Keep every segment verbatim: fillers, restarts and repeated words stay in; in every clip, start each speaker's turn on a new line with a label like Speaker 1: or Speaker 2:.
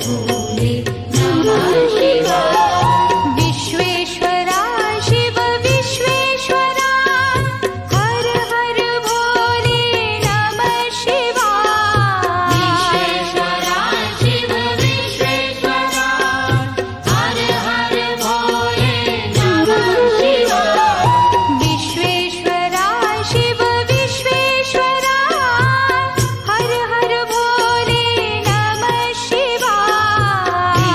Speaker 1: भोले नमः शिवाय।
Speaker 2: विश्वेश्वरा शिव विश्वेश्वरा हर हर भोले नमः शिवाय।
Speaker 1: विश्वेश्वरा शिव विश्वेश्वरा हर हर भोले नमः शिवाय।
Speaker 2: विश्वेश्वरा शिव विश्वेश्वरा हर हर भोले नमः शिवाय।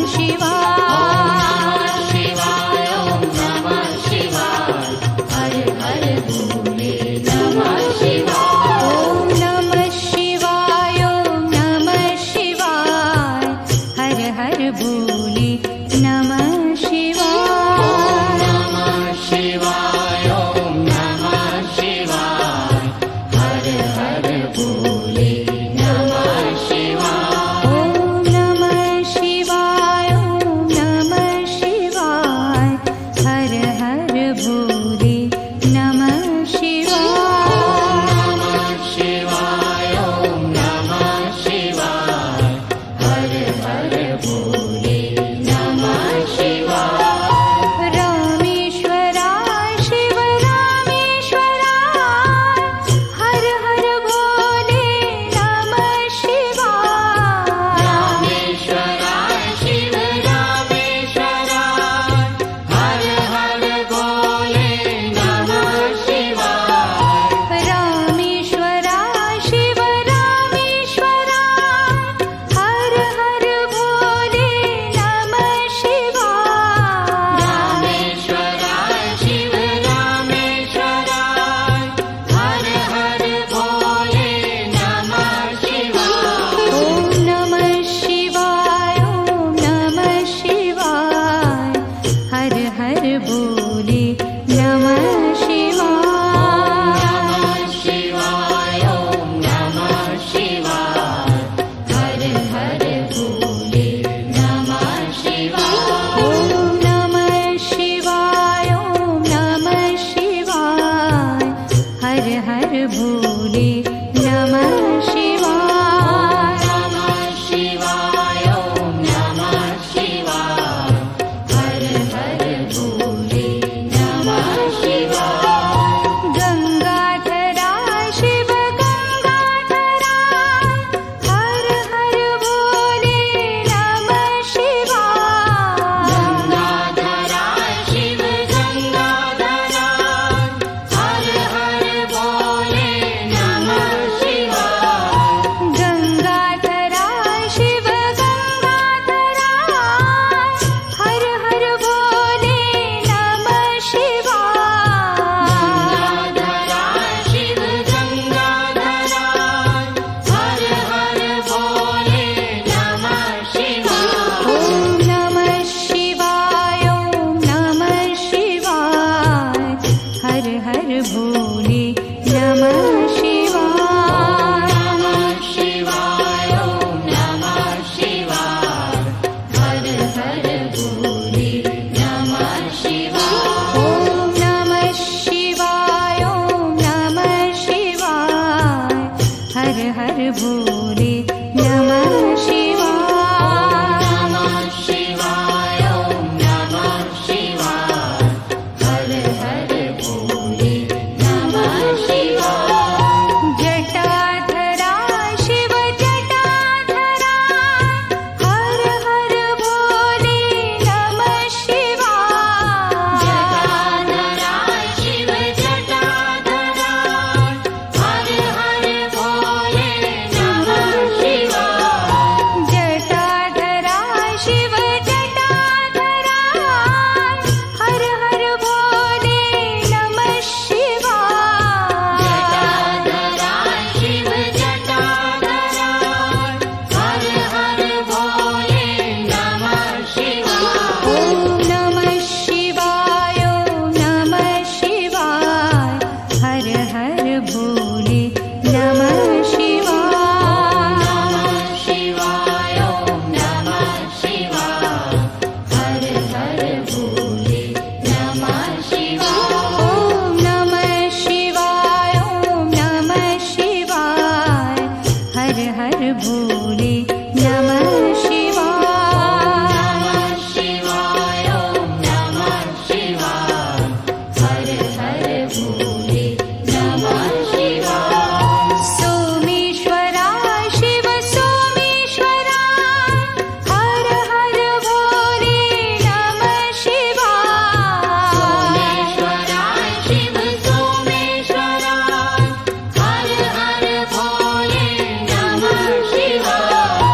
Speaker 1: शिवाय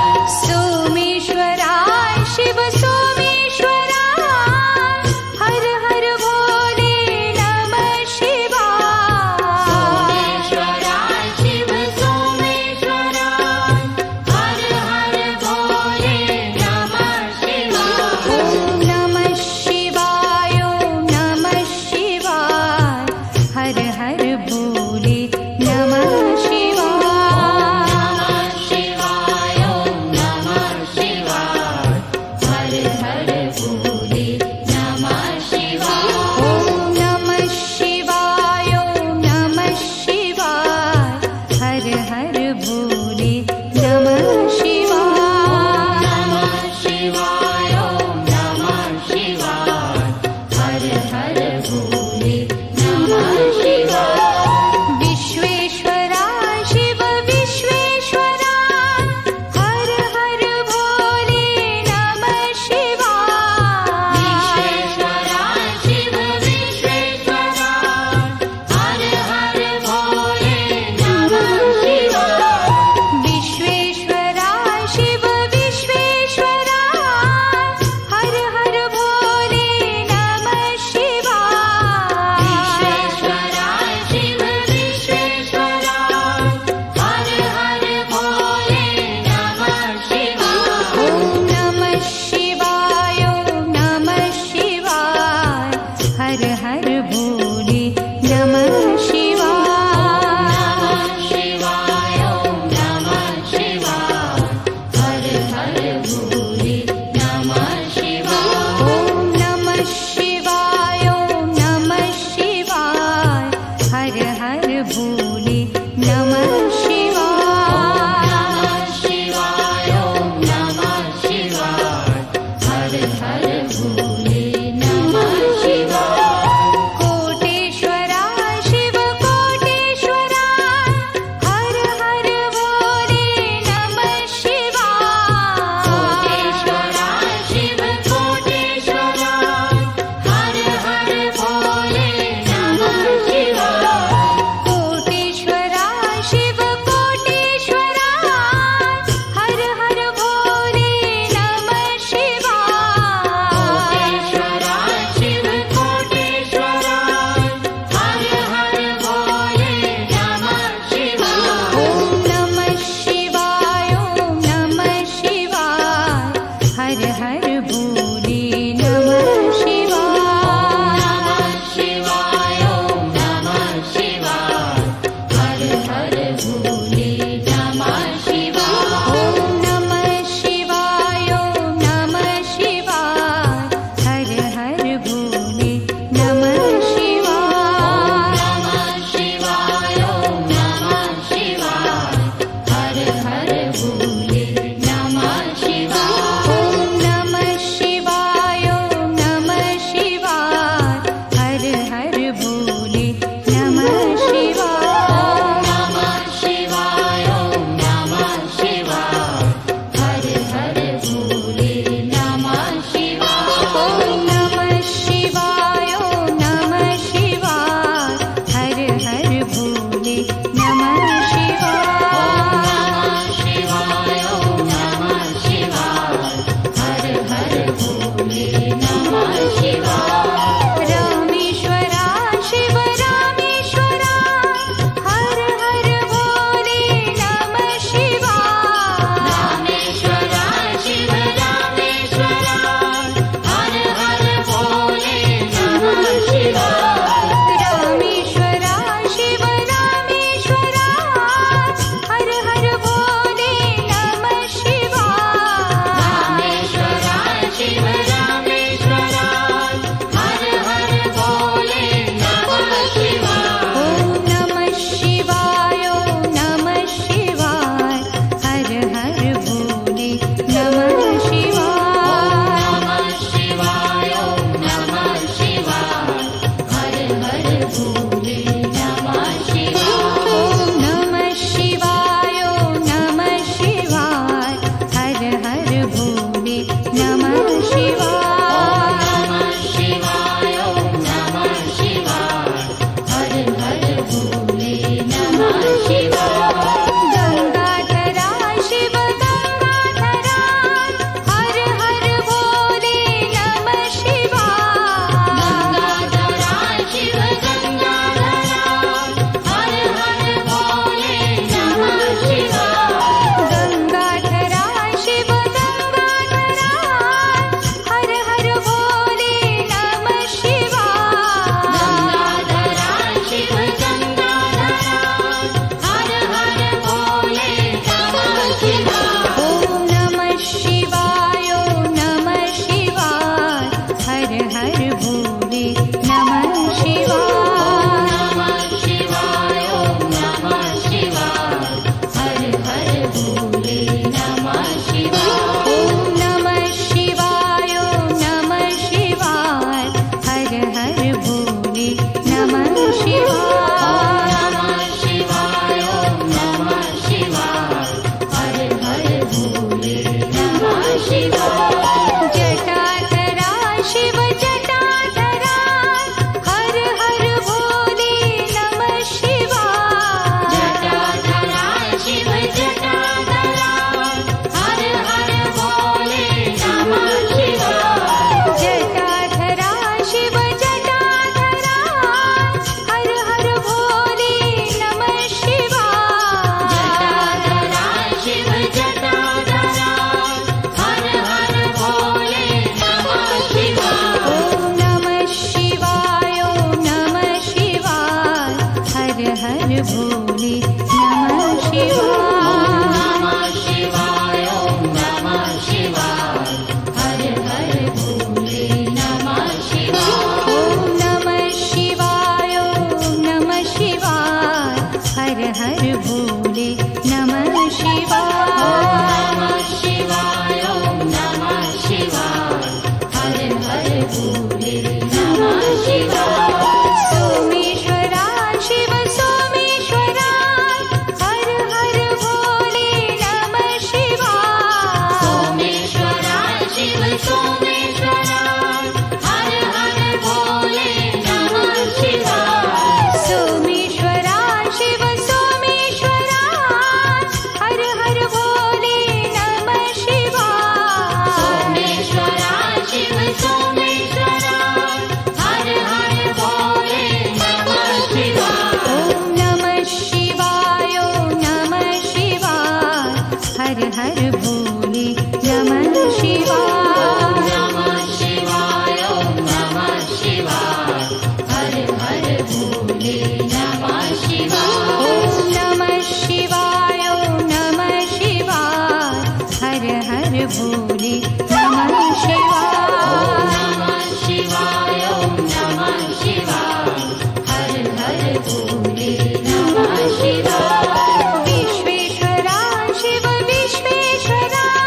Speaker 2: हर हर भोले नमः शिवाय।
Speaker 1: नमः शिवाय ॐ नमः शिवाय हर हर भोले नमः शिवाय
Speaker 2: ॐ नमः शिवाय ॐ नमः शिवाय हर हर भोले नमः शिवाय।
Speaker 1: नमः शिवाय ॐ नमः शिवाय हर हर भोले नमः शिवाय
Speaker 2: विश्वेश्वरा शिव विश्वेश्वरा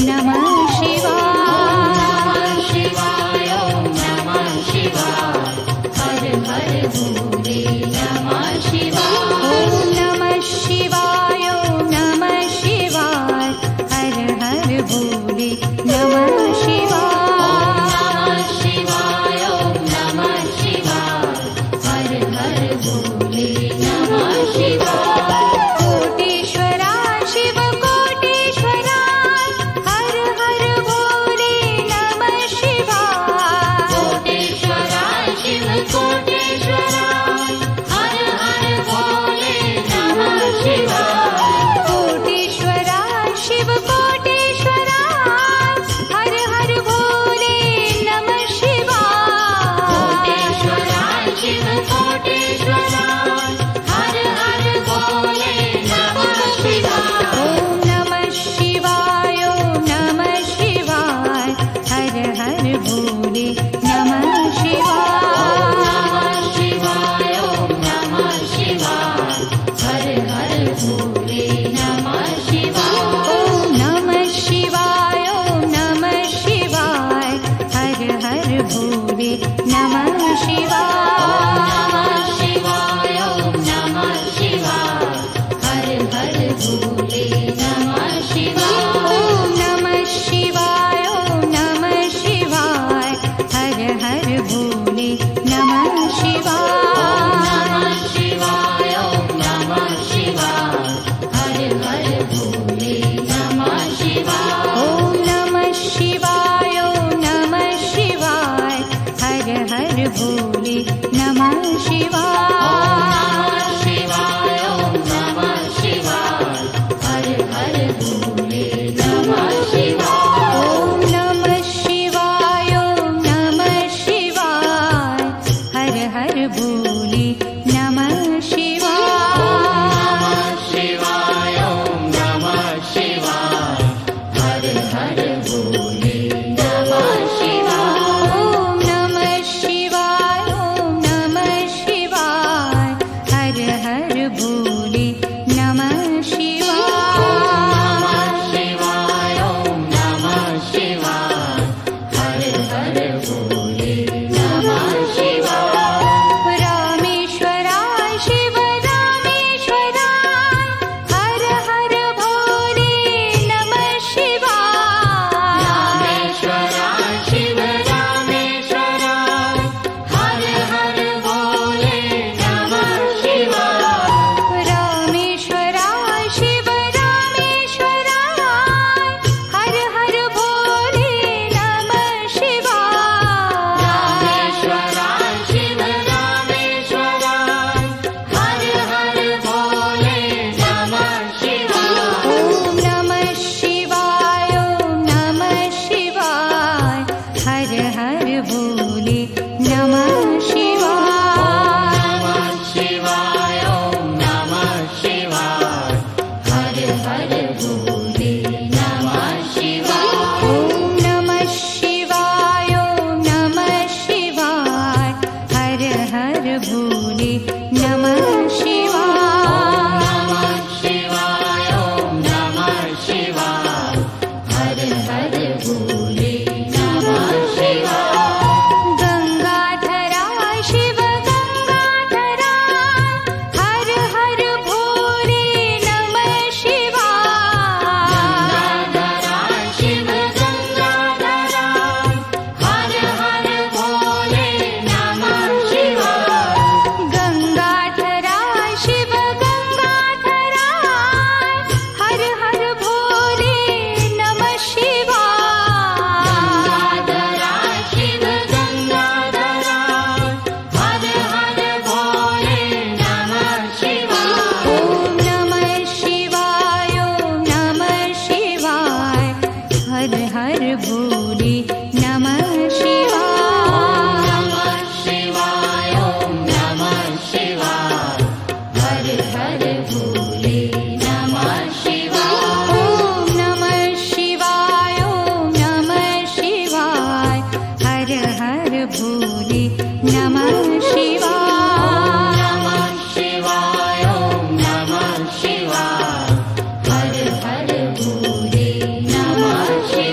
Speaker 2: नमः शिवाय।
Speaker 1: शिवाय ओम नमः शिवाय हर हर भोले नमः शिवाय।
Speaker 2: ओम नमः शिवाय ओम नमः शिवाय हर हर भोले नमः शिवाय।
Speaker 1: शिवाय ओम नमः शिवाय हर हर भोले नमः शिवाय।
Speaker 2: कोटेश्वरा शिव कोटेश्वरा हर हर भोले नमः शिवाय।
Speaker 1: कोटेश्वरा शिव कोटेश्वरा हर हर भोले नमः शिवाय।
Speaker 2: कोटेश्वरा शिव कोटेश्वरा हर हर भोले नमः शिवाय।
Speaker 1: कोटेश्वरा शिव कोटेश्वरा हर हर भोले नमः शिवाय।
Speaker 2: ओम नमः शिवाय ओम नमः शिवाय हर हर भोले नमः शिवाय।
Speaker 1: शिवाय ओम नमः शिवाय हर हर भोले नमः शिवाय।
Speaker 2: ओम नमः शिवाय ओम नमः शिवाय हर हर भोले नमः शिवाय।
Speaker 1: शिवाय ओम नमः शिवाय हर हर भोले नमः शिवाय।
Speaker 2: ओम नमः शिवाय ओम नमः शिवाय हर हर भोले नमः शिवाय।
Speaker 1: शिवाय ओम नमः शिवाय हर हर भोले नमः शिवाय।
Speaker 2: ओम नमः शिवाय ओम नमः शिवाय हर हर भोले नमः शिवाय।
Speaker 1: शिवाय ओम नमः शिवाय हर हर भोले नमः शिवाय।
Speaker 2: ओम नमः शिवाय ओम नमः शिवाय हर हर भोले नमः शिवाय।
Speaker 1: शिवाय ओम नमः शिवाय हर हर भोले नमः शिवाय।
Speaker 2: ओम नमः शिवाय ओम नमः शिवाय हर हर भोले नमः शिवाय।
Speaker 1: शिवाय ओम नमः शिवाय हर हर भोले नमः शिवाय।
Speaker 2: रामेश्वराय शिव रामेश्वराय हर हर भोले नमः शिवाय।
Speaker 1: रामेश्वराय शिव रामेश्वराय हर हर भोले नमः शिवाय।
Speaker 2: रामेश्वराय शिव रामेश्वराय हर हर भोले नमः शिवाय।
Speaker 1: रामेश्वराय शिव रामेश्वराय हर हर भोले नमः शिवाय।
Speaker 2: ओम नमः शिवाय ओम नमः शिवाय हर हर भोले नमः शिवाय।
Speaker 1: शिवाय ओम नमः शिवाय हर हर भोले नमः शिवाय।
Speaker 2: ओम नमः शिवाय ओम नमः शिवाय हर हर भोले नमः शिवाय।
Speaker 1: शिवाय ओम नमः शिवाय हर हर भोले नमः शिवाय।
Speaker 2: गंगाधरा शिव गंगाधरा हर हर भोले नमः शिवाय।
Speaker 1: गंगाधरा शिव गंगाधरा हर हर भोले नमः शिवाय।
Speaker 2: गंगाधरा शिव गंगाधरा हर हर भोले नमः शिवाय।
Speaker 1: गंगाधरा शिव गंगाधरा हर हर भोले नमः शिवाय।
Speaker 2: ओम नमः शिवाय ओम नमः शिवाय हर हर भोले नमः शिवाय।
Speaker 1: शिवाय ओम नमः शिवाय हर हर भोले नमः शिवाय।
Speaker 2: ओम नमः शिवाय ओम नमः शिवाय हर हर भोले नमः शिवाय।
Speaker 1: शिवाय ओम नमः शिवाय हर हर भोले नमः शिवाय।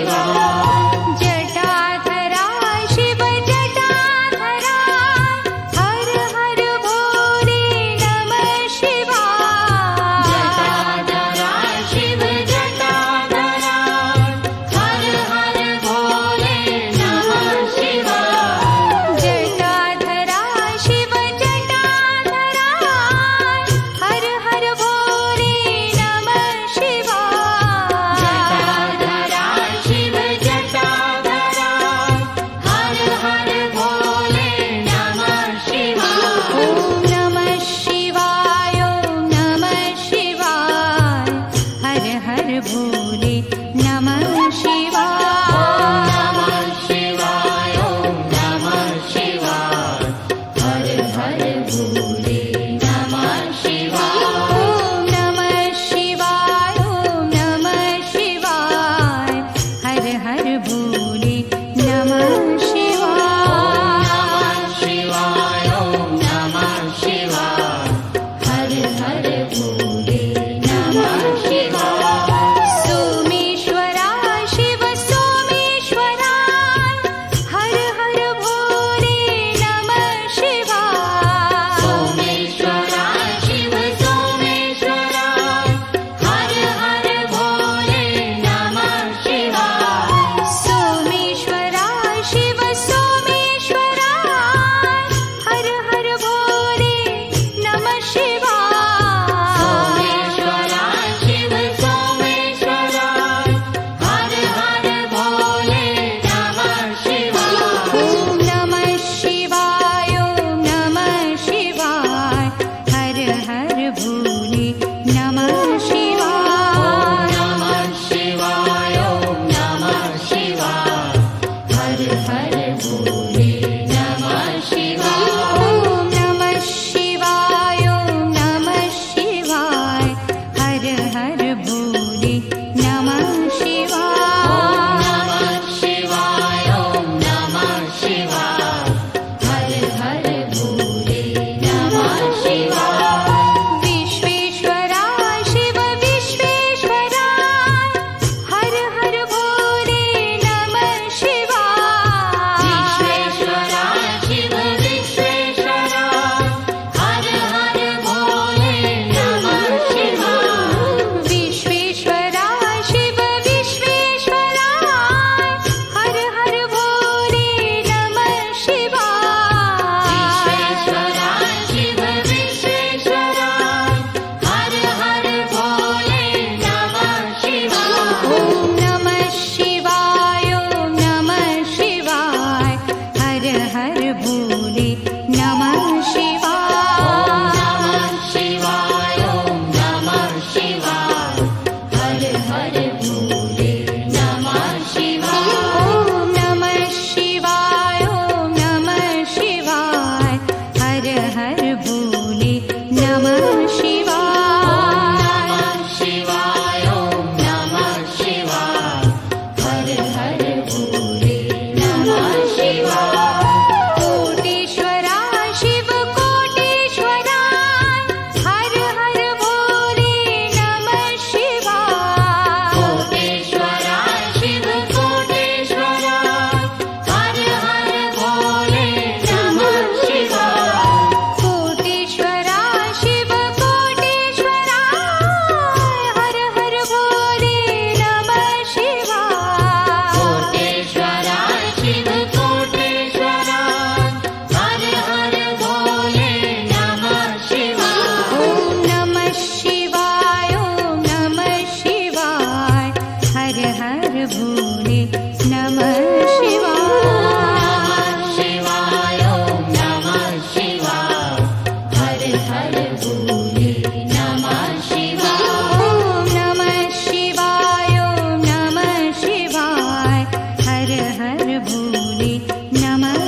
Speaker 1: हर भोले नमः शिवाय।
Speaker 2: कोटीश्वरा शिव कोटीश्वरा हर हर भोले नमः शिवाय।
Speaker 1: कोटेश्वरा शिव कोटेश्वरा हर हर भोले नमः शिवाय।
Speaker 2: कोटीश्वरा शिव कोटीश्वरा हर हर भोले नमः शिवाय।
Speaker 1: कोटेश्वरा शिव कोटेश्वरा हर हर भोले नमः शिवाय।
Speaker 2: ओम नमः शिवाय ओम नमः शिवाय हर हर भोले नमः शिवाय।
Speaker 1: शिवाय ओम नमः शिवाय हर हर भोले नमः शिवाय।
Speaker 2: ओम नमः शिवाय ओम नमः शिवाय हर हर भोले नमः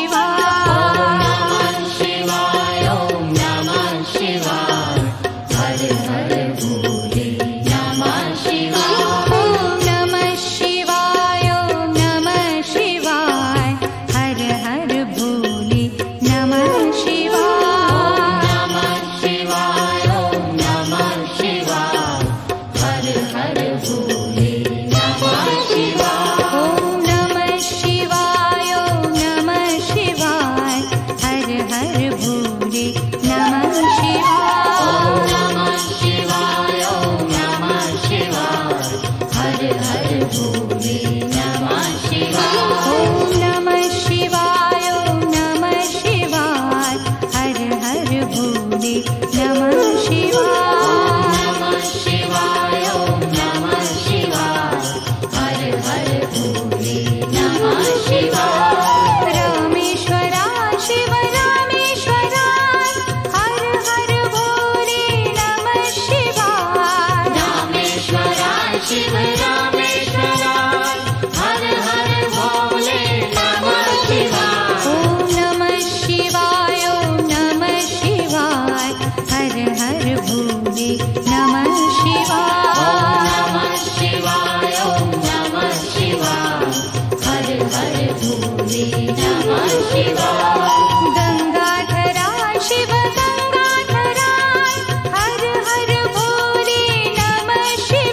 Speaker 2: शिवाय।
Speaker 1: शिवाय ओम नमः शिवाय हर हर भोले नमः शिवाय।
Speaker 2: ओम नमः शिवाय ओम नमः शिवाय हर हर भोले नमः शिवाय।
Speaker 1: नमः शिवाय ओम नमः शिवाय हर हर भोले नमः शिवाय।
Speaker 2: ओम नमः शिवाय ओम नमः शिवाय हर हर भोले नमः शिवाय।
Speaker 1: नमः शिवाय ओम नमः शिवाय हर हर भोले नमः शिवाय।
Speaker 2: ओम नमः शिवाय ओम नमः शिवाय हर हर भोले नमः शिवाय।
Speaker 1: नमः शिवाय ओम नमः शिवाय हर हर भोले नमः शिवाय।
Speaker 2: रामेश्वरा शिव रामेश्वरा हर हर भोले नमः शिवाय।
Speaker 1: रामेश्वरा शिव रामेश्वरा हर हर भोले नमः शिवाय।
Speaker 2: ओम नमः शिवाय ओम नमः शिवाय हर हर भोले नमः शिवाय।
Speaker 1: नमः शिवाय ओम नमः शिवाय हर हर भोले नमः शिवाय।
Speaker 2: गंगाधरा शिव गंगाधरा हर हर भोले नमः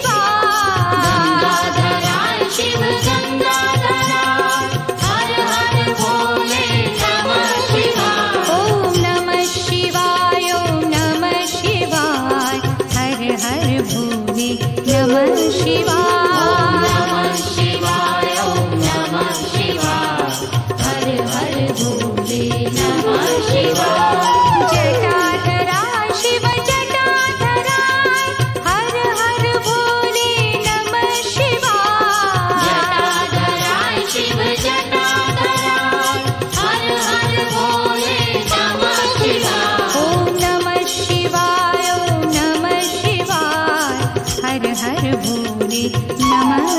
Speaker 2: शिवाय।
Speaker 1: गंगाधरा शिव गंगाधरा हर हर भोले नमः शिवाय।
Speaker 2: ओम नमः शिवाय ओम नमः शिवाय हर हर भोले नमः शिवाय।
Speaker 1: नमः शिवाय ओम नमः शिवाय हर हर भोले नमः शिवाय।
Speaker 2: जटाधरा शिव जटाधरा हर हर भोले नमः शिवाय।
Speaker 1: जटाधरा शिव जटाधरा हर हर भोले नमः शिवाय।
Speaker 2: ओम नमः शिवाय ओम नमः शिवाय हर हर भोले नमः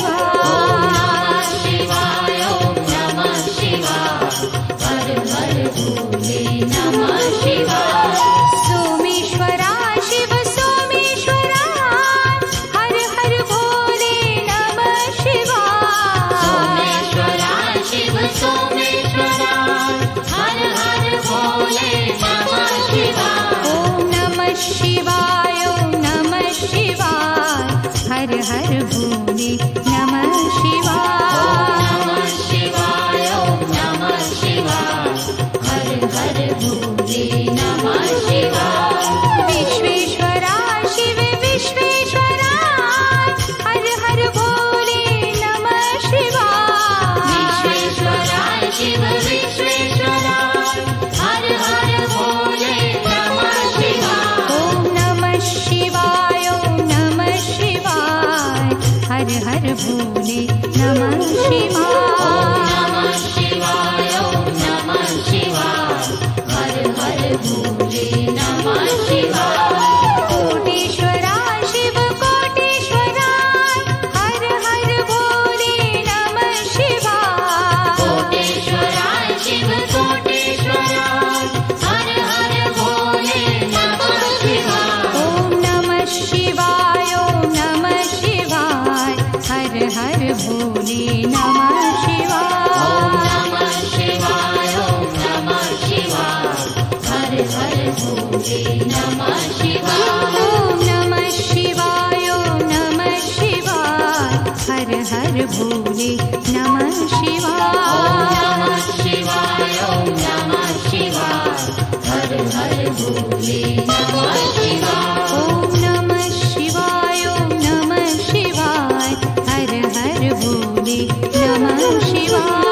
Speaker 2: शिवाय।
Speaker 1: शिवाय ओम नमः शिवाय हर हर भोले नमः शिवाय।
Speaker 2: सोमेश्वरा शिव सोमेश्वरा हर हर भोले नमः शिवाय।
Speaker 1: सोमेश्वरा शिव सोमेश्वरा हर हर भोले नमः शिवाय।
Speaker 2: ओम नमः शिवाय ओम नमः शिवाय हर हर भोले नमः शिवाय।
Speaker 1: नमः शिवाय ओम नमः शिवाय हर हर भोले नमः शिवाय।
Speaker 2: विश्वेश्वरा शिव विश्वेश्वरा हर हर भोले नमः शिवाय।
Speaker 1: विश्वेश्वरा शिव विश्वेश्वरा हर हर भोले नमः शिवाय।
Speaker 2: ओम नमः शिवाय ओम नमः शिवाय हर हर भोले नमः शिवाय।
Speaker 1: नमः शिवाय ओम नमः शिवाय हर हर भोले नमः शिवाय।
Speaker 2: कोटीश्वरा शिव कोटीश्वरा हर हर भोले नमः शिवाय।
Speaker 1: कोटेश्वरा शिव कोटेश्वरा हर हर भोले नमः शिवाय।
Speaker 2: ओम नमः शिवाय ओम नमः शिवाय हर हर भोले नमः शिवाय।
Speaker 1: नमः शिवाय ओम नमः शिवाय हर हर भोले नमः शिवाय।
Speaker 2: ओम नमः शिवाय ओम नमः शिवाय हर हर भोले नमः शिवाय।